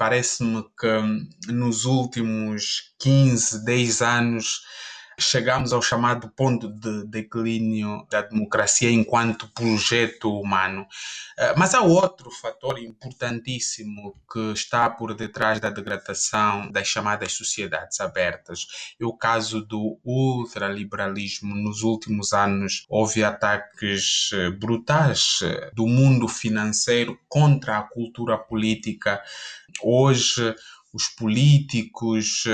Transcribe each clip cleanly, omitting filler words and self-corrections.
parece-me que nos últimos 15, 10 anos chegamos ao chamado ponto de declínio da democracia enquanto projeto humano. Mas há outro fator importantíssimo que está por detrás da degradação das chamadas sociedades abertas. É o caso do ultraliberalismo. Nos últimos anos houve ataques brutais do mundo financeiro contra a cultura política. Hoje os políticos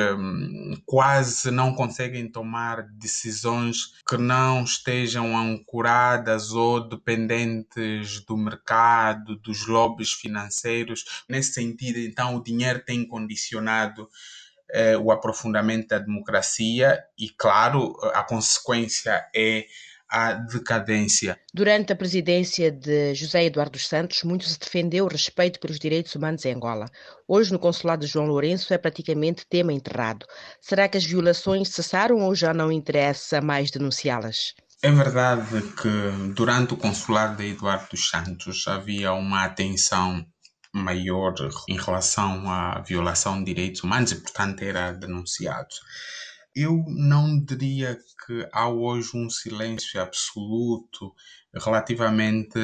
quase não conseguem tomar decisões que não estejam ancoradas ou dependentes do mercado, dos lobbies financeiros. Nesse sentido, então, o dinheiro tem condicionado o aprofundamento da democracia e, claro, a consequência é a decadência. Durante a presidência de José Eduardo dos Santos, muito se defendeu o respeito pelos direitos humanos em Angola. Hoje, no consulado de João Lourenço, é praticamente tema enterrado. Será que as violações cessaram ou já não interessa mais denunciá-las? É verdade que durante o consulado de Eduardo dos Santos havia uma atenção maior em relação à violação de direitos humanos e, portanto, era denunciado. Eu não diria que há hoje um silêncio absoluto relativamente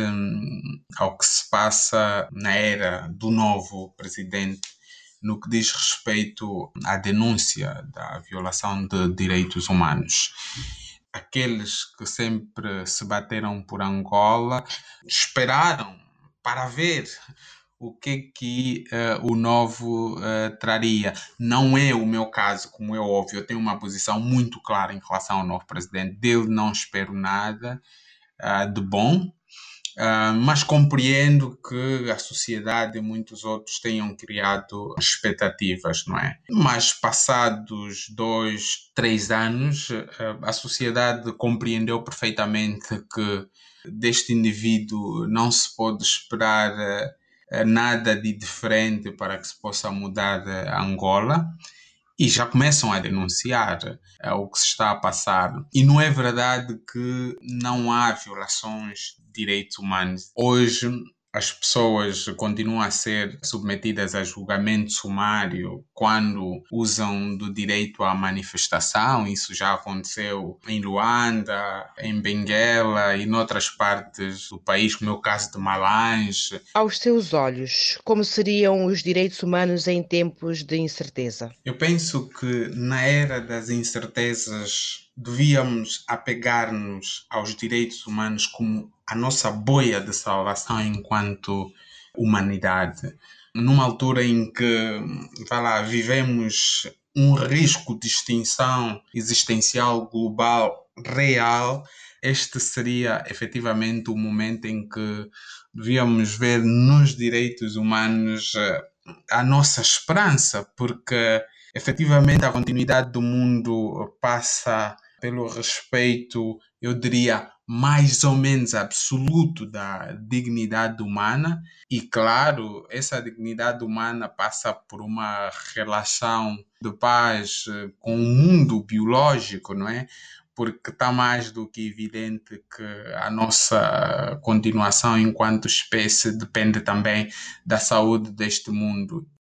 ao que se passa na era do novo presidente no que diz respeito à denúncia da violação de direitos humanos. Aqueles que sempre se bateram por Angola esperaram para ver o que o novo traria. Não é o meu caso, como é óbvio, eu tenho uma posição muito clara em relação ao novo presidente. Dele não espero nada de bom, mas compreendo que a sociedade e muitos outros tenham criado expectativas, não é? Mas passados 2, 3 anos, a sociedade compreendeu perfeitamente que deste indivíduo não se pode esperar nada de diferente para que se possa mudar Angola. E já começam a denunciar o que se está a passar. E não é verdade que não há violações de direitos humanos. Hoje, as pessoas continuam a ser submetidas a julgamento sumário quando usam do direito à manifestação. Isso já aconteceu em Luanda, em Benguela e noutras partes do país, como é o caso de Malange. Aos seus olhos, como seriam os direitos humanos em tempos de incerteza? Eu penso que na era das incertezas devíamos apegar-nos aos direitos humanos como a nossa boia de salvação enquanto humanidade. Numa altura em que, vivemos um risco de extinção existencial global real, este seria efetivamente o momento em que devíamos ver nos direitos humanos a nossa esperança, porque efetivamente a continuidade do mundo passa pelo respeito, eu diria, mais ou menos absoluto da dignidade humana e, claro, essa dignidade humana passa por uma relação de paz com o mundo biológico, não é? Porque está mais do que evidente que a nossa continuação enquanto espécie depende também da saúde deste mundo.